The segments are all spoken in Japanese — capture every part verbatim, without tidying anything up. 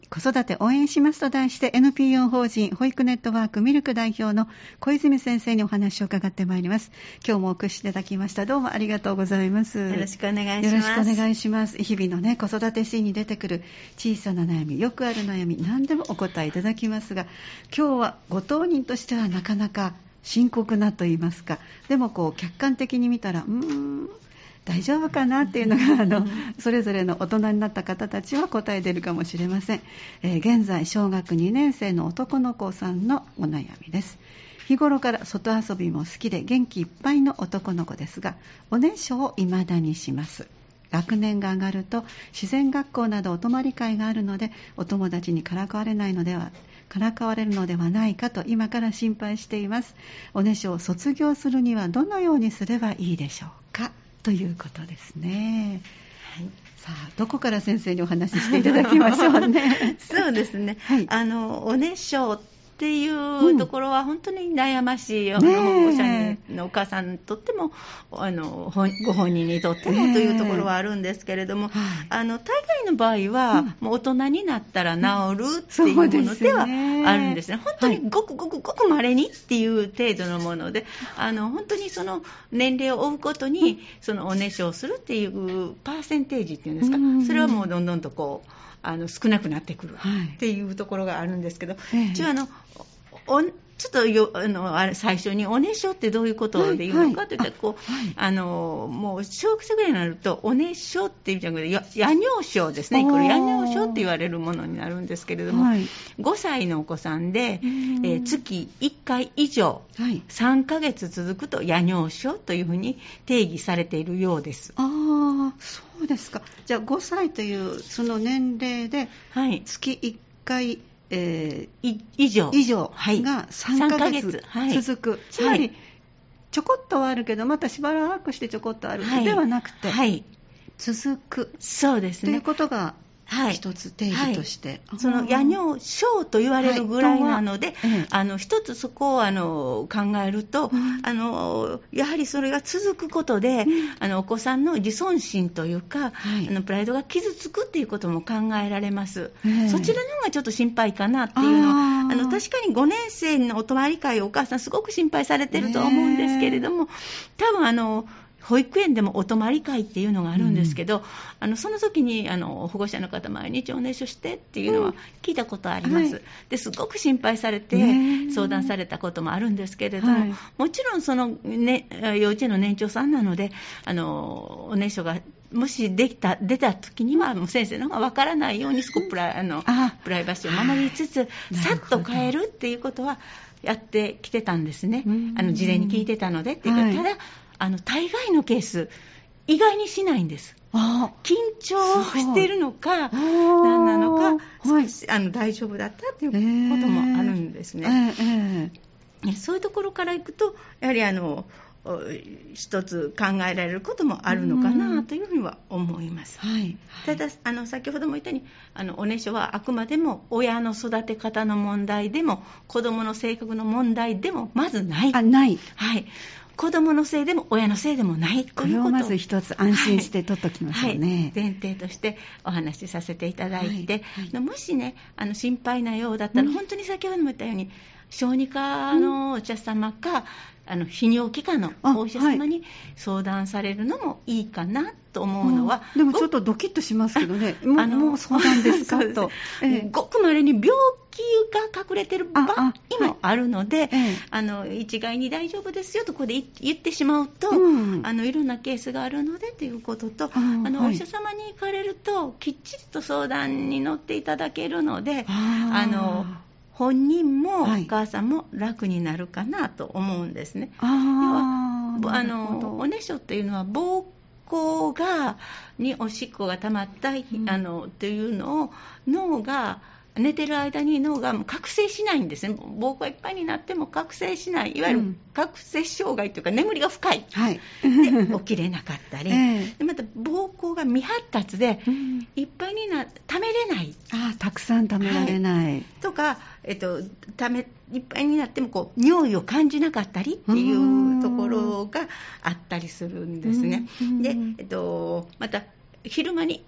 子育て応援しますと題して エヌピーオー 法人保育ネットワークミルク代表の小泉先生にお話を伺ってまいります。今日もお越しいただきました。どうもありがとうございます。 よろしくお願いします。 よろしくお願いします。日々のね子育てシーンに出てくる小さな悩み、よくある悩み、何でもお答えいただきますが、今日はご当人としてはなかなか深刻なと言いますか、でもこう客観的に見たらうーん大丈夫かなっていうのがあのそれぞれの大人になった方たちは答え出るかもしれません。えー、現在小学にねん生の男の子さんのお悩みです。日頃から外遊びも好きで元気いっぱいの男の子ですが、おねしょを未だにします。学年が上がると自然学校などお泊まり会があるので、お友達にからかわれないのではからかわれるのではないかと今から心配しています。おねしょを卒業するにはどのようにすればいいでしょうか、ということですね。はい、さあどこから先生にお話ししていただきましょうね。 そうですね、はい、あのおねしょっていうところは本当に悩ましい、うん、保護者のお母さんにとってもあのご本人にとってもというところはあるんですけれども、あの大概の場合は、うん、もう大人になったら治るっていうものではあるんですね。本当にごくごくごく稀にっていう程度のもので、あの本当にその年齢を追うことに、うん、そのおねしょをするっていうパーセンテージっていうんですか、うん、それはもうどんどんとこうあの少なくなってくるっていうところがあるんですけど、はい、一応あのおちょっとよあのあれ最初におねしょってどういうことで言うのかといったら、こう、はい、あのもう小学生ぐらいになるとおねしょっていうじゃなくてや夜尿症ですね。これ夜尿症って言われるものになるんですけれども、はい、ごさいのお子さんで、えー、月いっかい以上、はい、さんかげつ続くと夜尿症というふうに定義されているようです。 ああ、そうですか。じゃあごさいというその年齢で月いっかい、えー、以上以上がさんかげつ続く、はい、つまりちょこっとはあるけどまたしばらくしてちょこっとある、はい、ではなくて、はい、続く、 そうですね、 ということが一つ定義として、 はい、その夜尿症と言われるぐらいなので、はい、あの一つそこをあの考えると、うん、あのやはりそれが続くことで、うん、あのお子さんの自尊心というか、はい、あのプライドが傷つくっていうことも考えられます。そちらの方がちょっと心配かなっていうのは、あの確かにごねん生のお泊まり会をお母さんすごく心配されてると思うんですけれども、多分あの保育園でもお泊まり会っていうのがあるんですけど、うん、あのその時にあの保護者の方毎日おねしょしてっていうのは聞いたことあります、うん、はい、ですごく心配されて相談されたこともあるんですけれども、はい、もちろんその、ね、幼稚園の年長さんなのであのおねしょがもしできた出た時にはもう先生の方がわからないように少しプライ、あのプライバシーを守りつつ、さっと変えるっていうことはやってきてたんですね。あの事前に聞いてたのでっていうか、はい、ただあの大概のケース意外にしないんです。あ、緊張しているのか何なのか、少しあの大丈夫だったということもあるんですね、えーえー、そういうところからいくとやはりあの一つ考えられることもあるのかなというふうには思います、はいはい、ただあの先ほども言ったようにあのおねしょはあくまでも親の育て方の問題でも子どもの性格の問題でもまずない。 あ、ない、 はい、子供のせいでも親のせいでもないということを、 これをまず一つ安心して取っときましょうね、はいはい、 前提としてお話しさせていただいて、はいはい、もしねあの心配なようだったら、うん、本当に先ほども言ったように小児科のお医者様か、うん、あの泌尿器科のお医者様に相談されるのもいいかなと思うのは、 でもちょっとドキッとしますけどね、もう、あのもう相談ですかと、 えー、ごくまれに病気が隠れてる場合もあるので、あ、はい、あの一概に大丈夫ですよとここで言ってしまうと、うん、あのいろんなケースがあるのでということと、あの、はい、お医者様に行かれるときっちりと相談に乗っていただけるので、あの本人もお母さんも楽になるかなと思うんですね、はい、要はあのおねしょっていうのは膀胱がにおしっこが溜まった、うん、あのというのを脳が寝てる間に脳が覚醒しないんですね。膀胱がいっぱいになっても覚醒しない、いわゆる覚醒障害というか眠りが深い、はい、で起きれなかったり、えー、でまた膀胱が未発達で、うん、いっぱいにな溜めれない、 あ、たくさん溜められない、はい、 とか、えっと、溜めいっぱいになってもこう尿意を感じなかったりっていうところがあったりするんですね。で、えっと、また昼間にいっ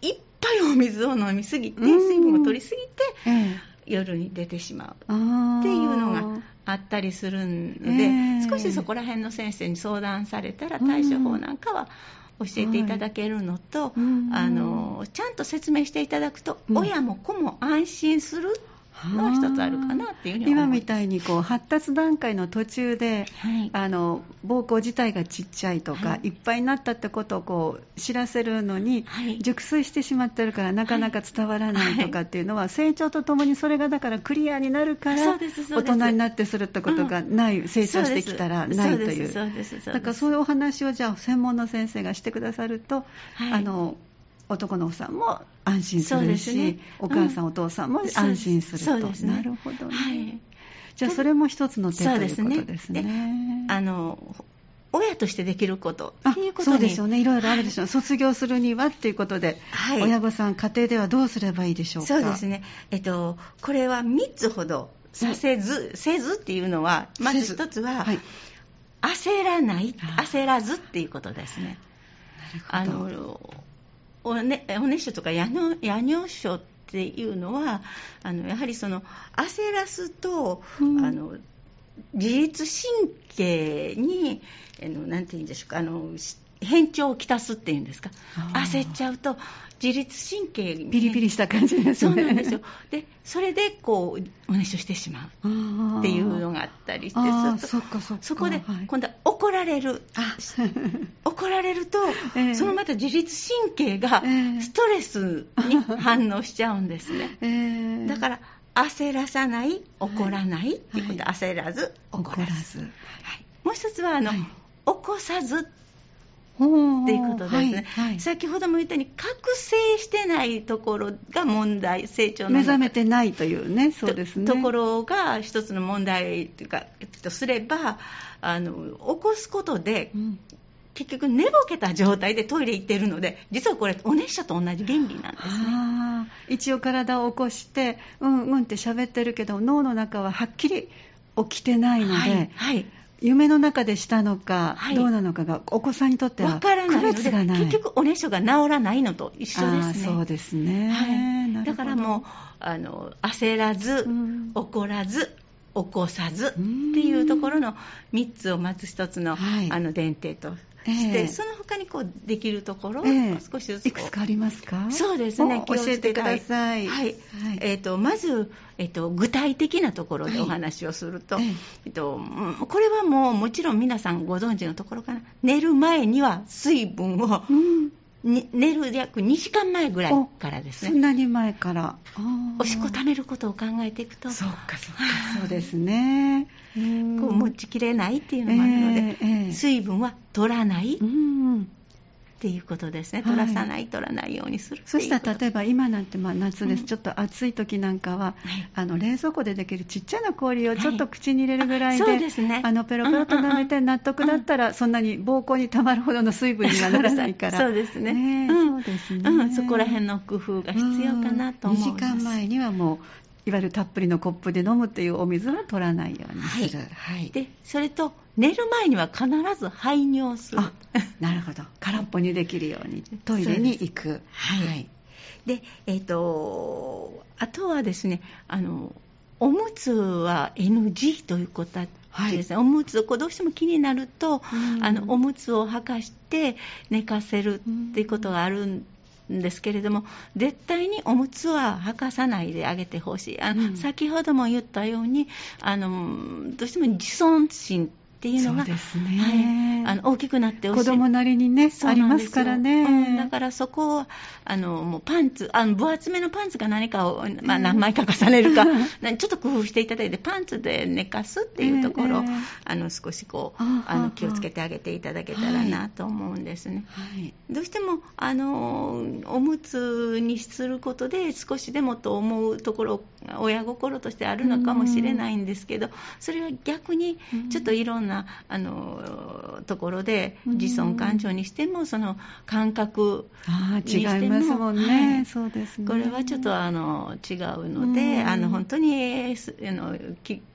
ぱいお水を飲みすぎて、水分を取りすぎて、 ええ、 夜に出てしまうっていうのがあったりするので、えー、少しそこら辺の先生に相談されたら対処法なんかは教えていただけるのと、はい、あのちゃんと説明していただくと、うん、親も子も安心するのは一つあるかなっていうふうに思います。 今みたいにこう発達段階の途中で、はい、あの膀胱自体がちっちゃいとか、はい、いっぱいになったってことをこう知らせるのに、はい、熟睡してしまってるからなかなか伝わらないとかっていうのは、はい、成長とともにそれがだからクリアになるから大人になってするってことがない、うん、成長してきたらないという、だからそういうお話をじゃあ専門の先生がしてくださると、はい、あの男の子さんも安心するし、ね、お母さん、うん、お父さんも安心すると。 そうですね、 なるほどね、 はい、 じゃあそれも一つの手ということですね。 であの親としてできることっていうことに、 そうですよね、いろいろあるでしょう、はい、卒業するにはっていうことで、はい、親御さん家庭ではどうすればいいでしょうか。 そうですね、えっと、これはみっつほどさせず、うん、せずっていうのはまず一つは、はい、焦らない焦らずっていうことですね。 なるほど。 あのおね、おねしょとか夜尿症っていうのはあのやはりその焦らすと、うん、あの自律神経にあのなんていうんでしょうか、あの変調をきたすっていうんですか、焦っちゃうと自律神経に、ね、 ピリピリした感じですね。 そうなんですよ。でそれでこうおねしょしてしまうっていうのがあったりして、 あそっかそっか、 そこで今度は怒られる、あ怒られると、えー、そのまた自律神経がストレスに反応しちゃうんですね、えー、だから焦らさない、怒らない、はい、っていうことで、焦らず、怒らず、はい、もう一つはあの、はい、起こさずっていうことですね、はいはい、先ほども言ったように覚醒してないところが問題、成長の目覚めてないというね、そうですね、 と, ところが一つの問題というかとすれば、あの起こすことで、うん、結局寝ぼけた状態でトイレ行っているので、実はこれおねしょと同じ原理なんですね。 あ、一応体を起こしてうんうんって喋ってるけど、脳の中ははっきり起きてないので、はいはい、夢の中でしたのか、はい、どうなのかがお子さんにとっては区別がない。 結局おねしょが治らないのと一緒ですね。 あ、そうですね、 はい、だからもうあの焦らず、うん、怒らず、起こさずっていうところのみっつをまず一つの、はい、あの前提として、えー、その他にこうできるところを少しずつ、 えー、いくつかありますか。 そうですね、 教えてください。 はい、はい、えー、とまず、えー、と具体的なところでお話をすると、はい、えー、とこれはもうもちろん皆さんご存知のところかな。寝る前には水分を、うん、寝る約にじかんまえぐらいからですね。 そんなに前から。 おしっこ溜めることを考えていくと、 そうかそうか、そうですね。 こう持ちきれないっていうのもあるので、えーえー、水分は取らない、うん、っていうことですね。取らさない、はい、取らないようにするっていうこと。 そしたら例えば今なんてまあ夏です、うん、ちょっと暑い時なんかは、はい、あの冷蔵庫でできるちっちゃな氷をちょっと口に入れるぐらいで、はい、あ、そうですね、あのペロペロと舐めて納得だったら、うん、そんなに膀胱にたまるほどの水分にはならないからそうですね、 ね、うん、そうですね、 うん、そこら辺の工夫が必要かなと思います。 にじかんまえにはもういわゆるたっぷりのコップで飲むというお水は取らないようにする、 はいはい、でそれと寝る前には必ず排尿する。 あ、なるほど、空っぽにできるようにトイレに行く。 はい、はい、で、えーと、あとはですね、あのおむつは エヌジー ということですね、はい、おむつをこうどうしても気になると、あのおむつを履かして寝かせるっていうことがあるんですけれども、絶対におむつは履かさないであげてほしい。あの、うん、先ほども言ったように、あのどうしても自尊心っていうのが、 そうですね、 はい、あの大きくなって子供なりにねありますからね、 うん、だからそこをあのもうパンツ、あの分厚めのパンツか何かを、まあ、何枚か重ねるか、えー、ちょっと工夫していただいてパンツで寝かすっていうところを、えー、あの少しこうあの気をつけてあげていただけたらなと思うんですね、はい、どうしてもあのおむつにすることで少しでもと思うところ親心としてあるのかもしれないんですけど、それは逆にちょっといろんなあのところで自尊感情にしてもその感覚にしても、 あ、違いますもんね、はい、そうですね、 これはちょっとあの違うので、あの本当にあのき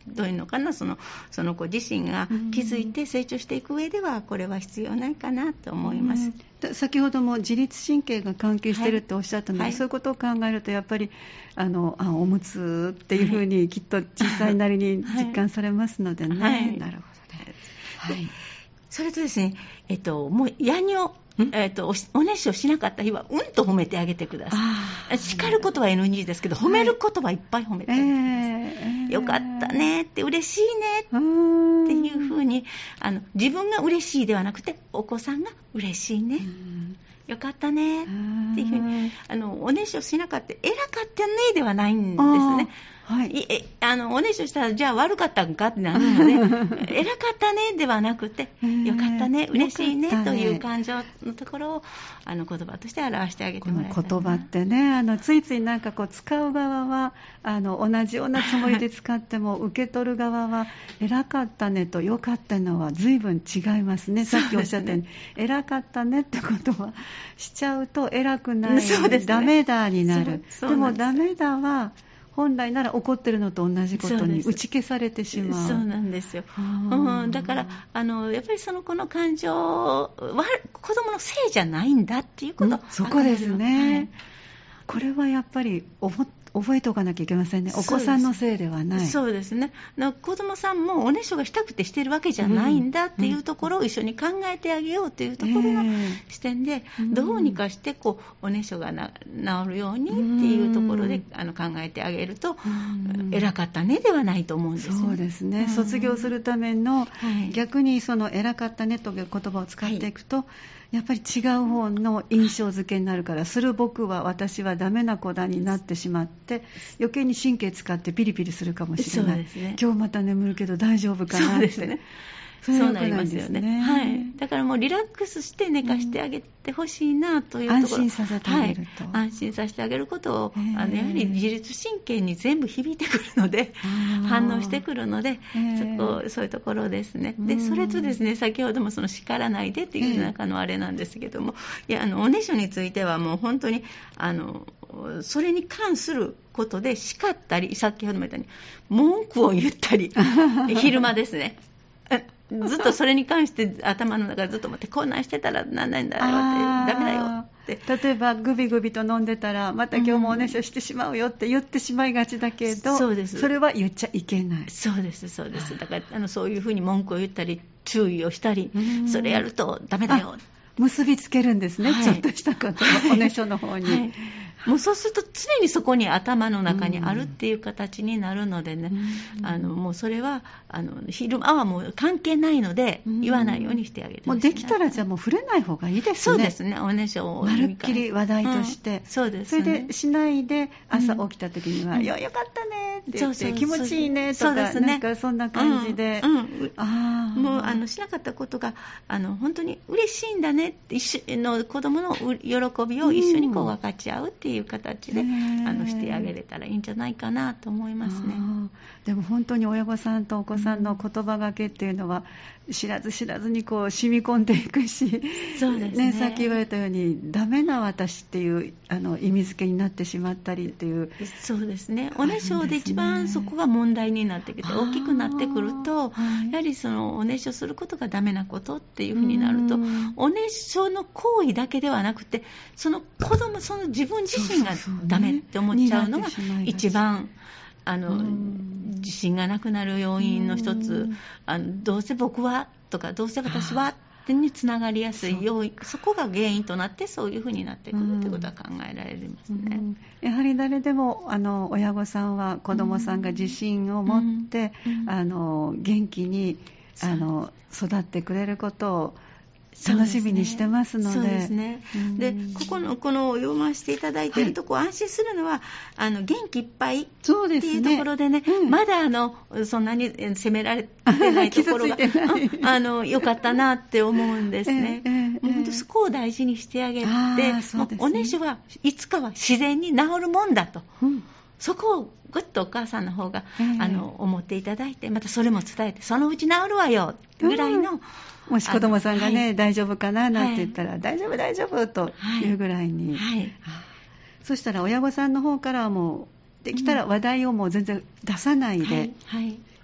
どういうのかな、その、その子自身が気づいて成長していく上ではこれは必要ないかなと思います。 うん、先ほども自律神経が関係しているっておっしゃったので、はい、そういうことを考えるとやっぱりあのあおむつっていうふうにきっと小さいなりに実感されますのでね、はいはい、なるほどね、 はい、それとですね、えっと、もう夜尿えー、と お, おねしょしなかった日はうんと褒めてあげてください。叱ることは エヌジー ですけど、褒めることはいっぱい褒めてあげてください、えー、よかったねって嬉しいねっていうふうに、あの自分が嬉しいではなくてお子さんが嬉しいね、よかったねっていうふうに、あのおねしょしなかった偉かったねではないんですね。はい、いえあのおねしょしたらじゃあ悪かったんかってなるので偉かったねではなくてよかったね嬉しい ね, ねという感情のところをあの言葉として表してあげてもらいたいな。 この言葉ってね、あのついついなんかこう使う側はあの同じようなつもりで使っても受け取る側は偉かったねとよかったのは随分違いますね。さっきおっしゃったように、ね、偉かったねってことはしちゃうと偉くない、ね、ダメだになる。でもダメだは本来なら怒ってるのと同じことに打ち消されてしまう。 そうなんですよ、うん、だからあのやっぱりその子の感情は子供のせいじゃないんだっていうこと、うん、 そこですね、はい、これはやっぱり覚えておかなきゃいけませんね。お子さんのせいではない。 そうですね。子供さんもおねしょがしたくてしてるわけじゃないんだっていうところを一緒に考えてあげようというところの視点で、どうにかしてこうおねしょがな治るようにっていうところであの考えてあげると、偉かったねではないと思うんですよね。 そうですね。卒業するための、はい、逆にその偉かったねという言葉を使っていくと、はい、やっぱり違う方の印象付けになるから、する僕は私はダメな子だになってしまって余計に神経使ってピリピリするかもしれない。そうですね。今日また眠るけど大丈夫かなって。そうですね。 そうなりますよね。はい。だからもうリラックスして寝かしてあげてほしいなというところ、 安心させてあげると、 はい、安心させてあげることをあのやはり自律神経に全部響いてくるので反応してくるので、そこそういうところですね。でそれとですね、先ほどもその叱らないでっていう中のあれなんですけども、いやあのおねしょについてはもう本当にあのそれに関することで叱ったり、先ほども言ったように文句を言ったり昼間ですねずっとそれに関して頭の中でずっと思って、こんなんしてたらなんないんだよってダメだよって、 例えばグビグビと飲んでたらまた今日もおねしょしてしまうよって言ってしまいがちだけど、うん、そうです。それは言っちゃいけない。 そうですそうです。だからあのそういうふうに文句を言ったり注意をしたり、それやるとダメだよ、 結びつけるんですね、はい、ちょっとしたことをおねしょの方に、はい、 もうそうすると常にそこに頭の中にあるっていう形になるのでね、うん、あのもうそれはあの昼間はもう関係ないので言わないようにしてあげてほしいな。 もうできたらじゃあもう触れない方がいいですね。 そうですね。おねしょをまるっきり話題として、 うん、そうですね。 それでしないで朝起きた時には、うん、よ, よかったねって言って、そうそう、気持ちいいねとか、そうですね、なんかそんな感じで、 うんうん、あもうあのしなかったことがあの本当に嬉しいんだねって一緒の子供の喜びを一緒にこう分かち合うっていう形で、うん、あのしてあげれたらいいんじゃないかなと思いますね。 でも本当に親御さんとお子さんの言葉がけっていうのは知らず知らずにこう染み込んでいくし、 そうですね、 ね、さっき言われたようにダメな私っていうあの意味付けになってしまったりっていう。 そうですね。おねしょで一番そこが問題になってきて、大きくなってくると、やはりそのおねしょすることがダメなことっていうふうになると、おねしょの行為だけではなくて、その子供その自分自身がダメって思っちゃうのが一番あの自信がなくなる要因の一つ。あのどうせ僕はとかどうせ私はにつながりやすい要因、 そ, そこが原因となってそういうふうになってくるということは考えられますね。 やはり誰でもあの親御さんは子どもさんが自信を持って、うんうん、あの元気にあの育ってくれることを楽しみにしてますので。 そうですね。で、ここのこの読ませていただいているとこ、はい、安心するのはあの元気いっぱいっていうところでね、でね、うん、まだあのそんなに責められてないところがあの良かったなって思うんですね。えーえー、もう本当そこを大事にしてあげて、ね、おねしょはいつかは自然に治るもんだと。うん、そこをぐっとお母さんの方が、えー、あの思っていただいて、またそれも伝えて、そのうち治るわよぐらいの、うん、 もし子供さんがね、はい、大丈夫かななんて言ったら、はい、大丈夫大丈夫というぐらいに、はいはい、そしたら親御さんの方からはもうできたら話題をもう全然出さないで、うんはいはい、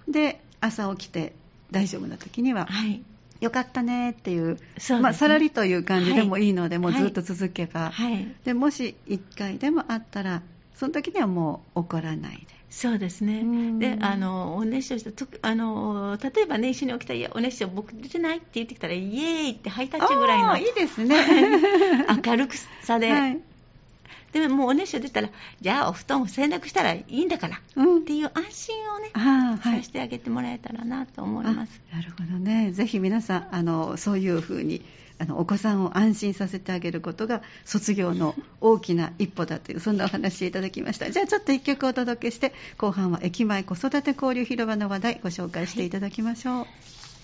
で朝起きて大丈夫な時には、はい、よかったねっていう、 そう、ね、 まあ、さらりという感じでもいいので、はい、もうずっと続けば、 はい、 でもしいっかいでもあったらその時にはもう怒らないで。 そうですね。で、あのお熱唱したとあの例えばね、一緒に起きたら、いやお熱唱僕出てないって言ってきたら、イエーイってハイタッチぐらいの、 いいですね明るさで、 はい、 でももうお熱唱出たら、じゃあお布団を洗濯したらいいんだから、うん、っていう安心をね、はい、させてあげてもらえたらなと思います。 なるほどね。ぜひ皆さんあのそういうふうにあのお子さんを安心させてあげることが卒業の大きな一歩だという、そんなお話いただきました。じゃあちょっと一曲お届けして、後半は駅前子育て交流広場の話題ご紹介していただきましょう。はい、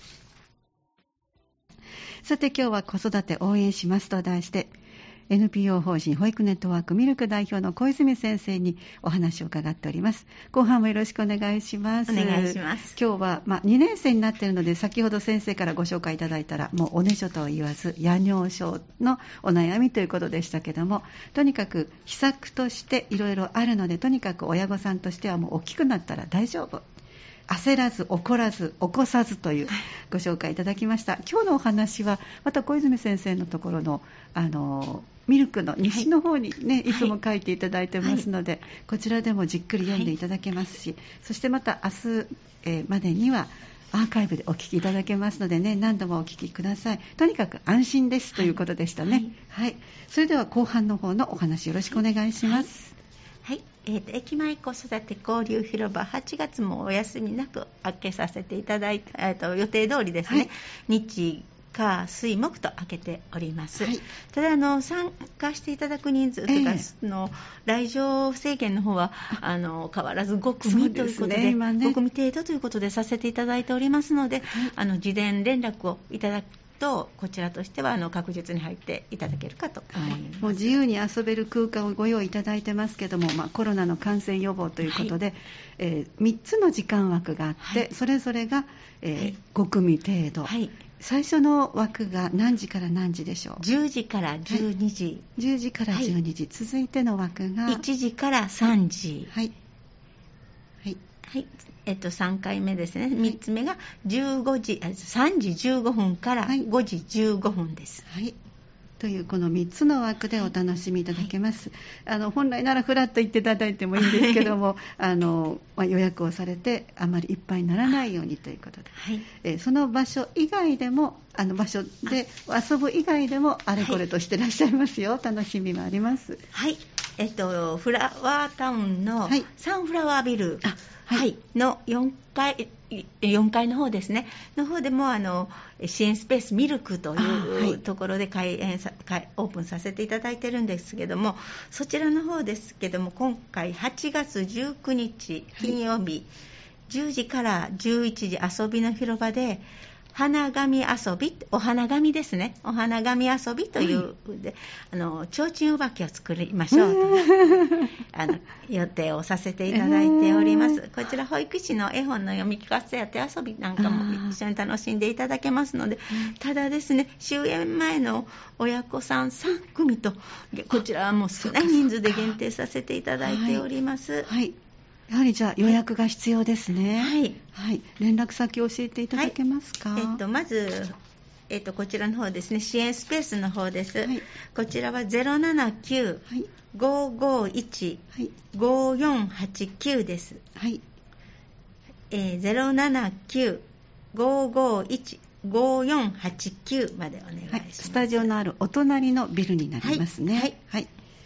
さて今日は子育て応援しますと題して、エヌピーオー 法人保育ネットワークミルク代表の小泉先生にお話を伺っております。後半もよろしくお願いします。 お願いします。 今日は、まあ、にねん生になっているので、先ほど先生からご紹介いただいたら、もうおねしょとは言わず夜尿症のお悩みということでしたけども、とにかく秘策としていろいろあるので、とにかく親御さんとしてはもう大きくなったら大丈夫、焦らず怒らず起こさずというご紹介いただきました。今日のお話はまた小泉先生のところのあのミルクの西の方にね、はい、いつも書いていただいてますので、はい、こちらでもじっくり読んでいただけますし、はい、そしてまた明日、えー、までにはアーカイブでお聞きいただけますのでね、何度もお聞きください。とにかく安心ですということでしたね。はい、はい、それでは後半の方のお話よろしくお願いします。 はい、はい、えーと、駅前子育て交流広場、はちがつもお休みなく開けさせていただいた、えーと、予定通りですね、はい、日火水木と開けております。はい、ただあの参加していただく人数というか、えー、の来場制限の方はあの変わらずごくみということ で, で、ねね、ごくみ程度ということでさせていただいておりますので、はい、あの事前連絡をいただくと、こちらとしてはあの確実に入っていただけるかと思います。はい、 もう自由に遊べる空間をご用意いただいてますけども、まあ、コロナの感染予防ということで、はい、えー、みっつの時間枠があって、はい、それぞれが、えーはい、ごくみ程度、はい、最初の枠が何時から何時でしょう。 じゅうじからじゅうにじ、はい、 じゅうじからじゅうにじ、はい、続いての枠がいちじからさんじ、 はいはいはい、えっと、さんかいめですね。みっつめがじゅうごじ、さんじじゅうごふんからごじじゅうごふんです。 はい、というこのみっつの枠でお楽しみいただけます。はい、あの本来ならフラッと行っていただいてもいいんですけども、あのまあ、予約をされてあまりいっぱいにならないようにということで、はい、えー、その場所以外でも、あの場所で遊ぶ以外でもあれこれとしてらっしゃいますよ。はい、楽しみもあります。 はい、えっと、フラワータウンのサンフラワービル、はいはい、のよんかい、よんかいの方ですね、の方でもあの支援スペースミルクというところで開園さ、はい、オープンさせていただいてるんですけども、そちらの方ですけども、今回はちがつじゅうくにち金曜日、はい、じゅうじからじゅういちじ遊びの広場で花紙遊び、お花紙ですね、お花紙遊びという、はい、であの提灯お化けを作りましょうとあの予定をさせていただいております。こちら保育士の絵本の読み聞かせや手遊びなんかも一緒に楽しんでいただけますので、ただですね、終演前の親子さんさんくみと、こちらはもう少ない人数で限定させていただいております。はい、はい、 やはりじゃあ予約が必要ですね。 はい、 はい、連絡先を教えていただけますか。 はい、えっと、まず、えっと、こちらの方ですね、支援スペースの方です。はい、こちらは ゼロななきゅう ごーごーいち ごーよんはちきゅう です。はい、えー、ゼロななきゅう ごーごーいち ごーよんはちきゅう までお願いします。はい、 スタジオのあるお隣のビルになりますね。はい、はい、はい、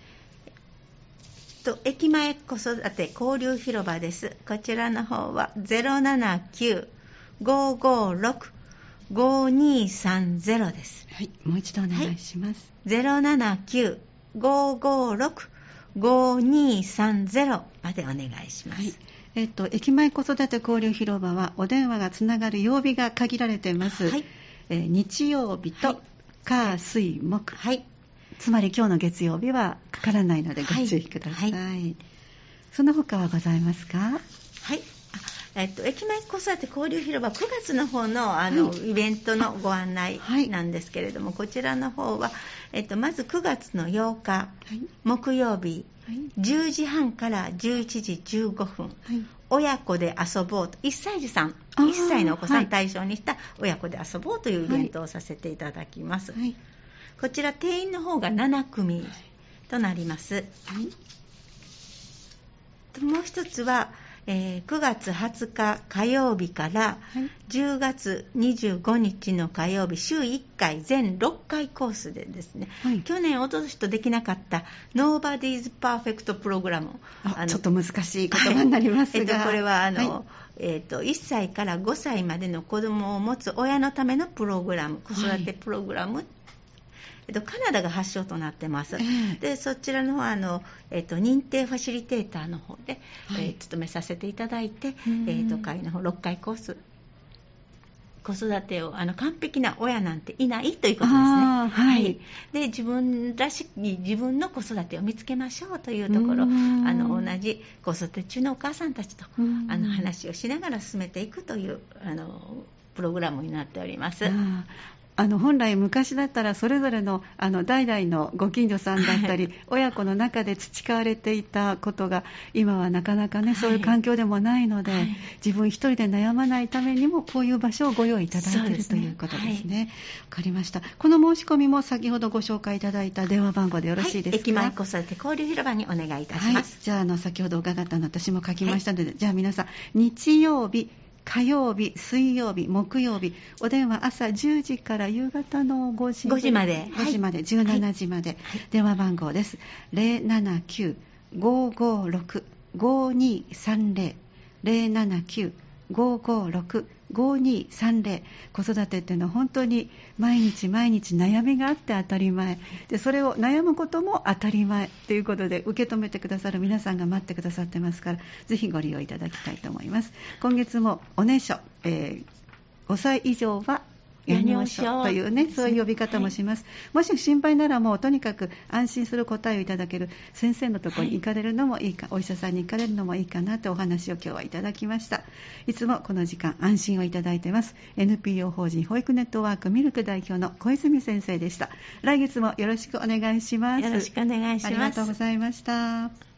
と駅前子育て交流広場です。こちらの方は ゼロななきゅう ごーごーろく ごーにーさんゼロ です。 はい、もう一度お願いします。はい、 ゼロななきゅう ごーごーろく ごーにーさんゼロ までお願いします。はい、 えっと、駅前子育て交流広場はお電話がつながる曜日が限られています。はい、えー、日曜日と火水木、はい、つまり今日の月曜日はかからないのでご注意ください。はいはい、その他はございますか。 はい、 えっと、駅前子育て交流広場くがつの方の、あの、はい、イベントのご案内なんですけれども、はい、こちらの方は、えっと、まずくがつのようか、はい、木曜日、はい、じゅうじはんからじゅういちじじゅうごふん、はい、親子で遊ぼうといっさい児さんいっさいのお子さん対象にした親子で遊ぼうというイベントをさせていただきます、はいはい、こちら定員の方がななくみとなります、はい、もう一つは、えー、くがつはつか火曜日からじゅうがつにじゅうごにちの火曜日、週いっかい全ろっかいコースでですね、はい、去年おととしとできなかったNobody's Perfect プログラム、 ああのちょっと難しい言葉になりますが、 はい、えっと、これはあの、はい、えー、といっさいからごさいまでの子どもを持つ親のためのプログラム、子育てプログラム、はい、えっと、カナダが発祥となってます、えー、でそちらのあの、えっと、認定ファシリテーターの方で、はい、えー、勤めさせていただいて、えー、と会の方ろっかいコース、子育てをあの完璧な親なんていないということですね、はいはい、で自分らしき自分の子育てを見つけましょうというところ、あの同じ子育て中のお母さんたちとあの話をしながら進めていくというあのプログラムになっております。 あの本来昔だったらそれぞれ の, あの代々のご近所さんだったり、はい、親子の中で培われていたことが今はなかなかね、はい、そういう環境でもないので、はい、自分一人で悩まないためにもこういう場所をご用意いただいている、ね、ということですね。わ、はい、かりました。この申し込みも先ほどご紹介いただいた電話番号でよろしいですか？はい、 駅前子育て交流広場にお願いいたします、 はい、じゃあ、あの先ほど伺ったの私も書きましたので、はい、じゃあ皆さん日曜日、火曜日、水曜日、木曜日、お電話朝じゅうじから夕方のごじ、 ごじまで、 ごじまで、じゅうしちじまで、はい、電話番号です。ゼロななきゅう ごーごーろく ごーにーさんゼロ ゼロななきゅう ごーごーろく ごーにーさんゼロ。子育てっていうのは本当に毎日毎日悩みがあって当たり前で、それを悩むことも当たり前ということで受け止めてくださる皆さんが待ってくださってますから、ぜひご利用いただきたいと思います。今月もおねしょ、えー、ごさい以上はやりましょうというね、そういう呼び方もします、はい、もし心配ならもうとにかく安心する答えをいただける先生のところに行かれるのもいいか、はい、お医者さんに行かれるのもいいかなとお話を今日はいただきました。いつもこの時間安心をいただいてます エヌピーオー 法人保育ネットワークミルク代表の小泉先生でした。来月もよろしくお願いします。 よろしくお願いします。 ありがとうございました。